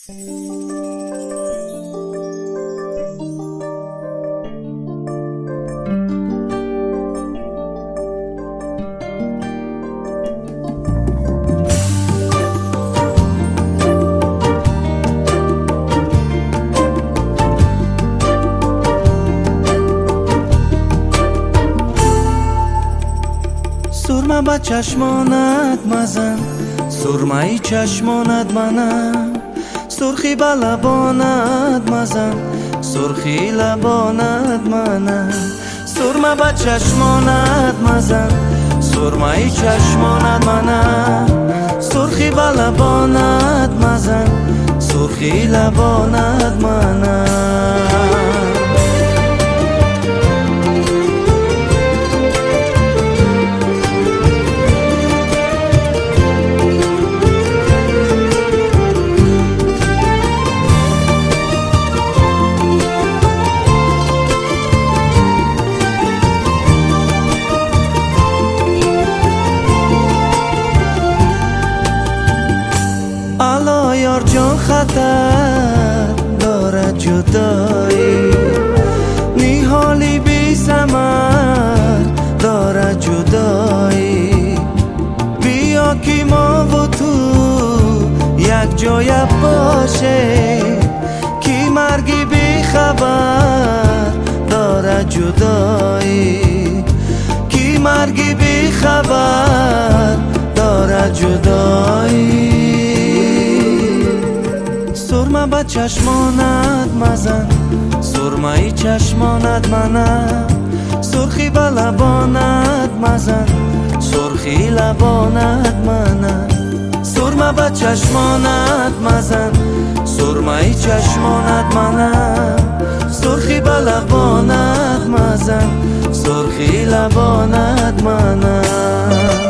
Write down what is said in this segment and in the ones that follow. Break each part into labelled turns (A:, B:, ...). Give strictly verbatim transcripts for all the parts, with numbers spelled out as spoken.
A: سرمه با چشمانت مزن، سرمه چشمانت منم، سرخی با لبانت مزن، سرخی لبانت منم. سرمه با چشمانت مزن، سرمه چشمانت منم، سرخی با لبانت مزن، سرخی لبانت منم. الا یار جان خطر دارد جدایی، نیحالی بی ثمر دارد جدایی. بیا که ما و تو یک جای باشه، که مرگی بی خبر دارد جدایی، که مرگی بی خبر دارد جدایی. سرمه با چشمانت مزن، سرمه چشمانت منم، سرخی با لبانت مزن، سرخی لبانت منم. سرمه با چشمانت مزن، سرمه چشمانت منم، سرخی با لبانت مزن، سرخی لبانت منم.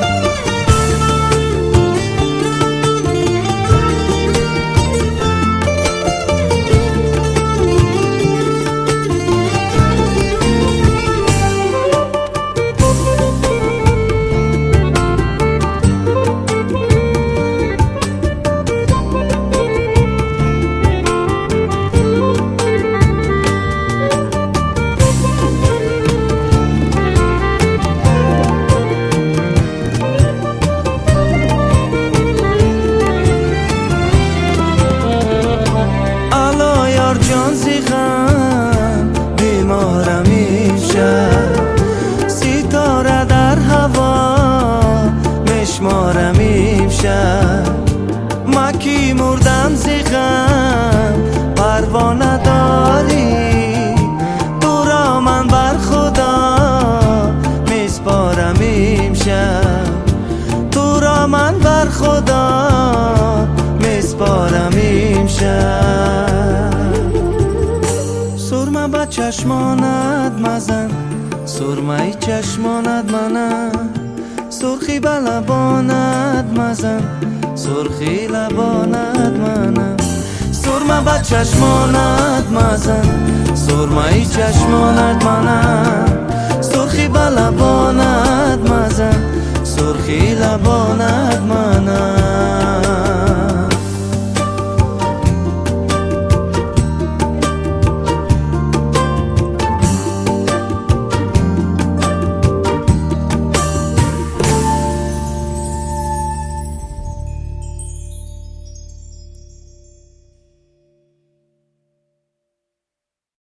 A: جان زیغم بیمارم میشه، ستاره در هوا مشمارم میشه. ما کی مردم زیغم پروانه داری، تو را من بر خدا میسپارم میشه، تو را من بر خدا میسپارم میشه. سرمه با چشمانت مزن، سرمه چشمانت منم، سرخی با لبانت مزن، سرخی لبانت منم. سرمه با چشمانت مزن، سرمه چشمانت منم، سرخی با لبانت مزن، سرخی لبانت منم.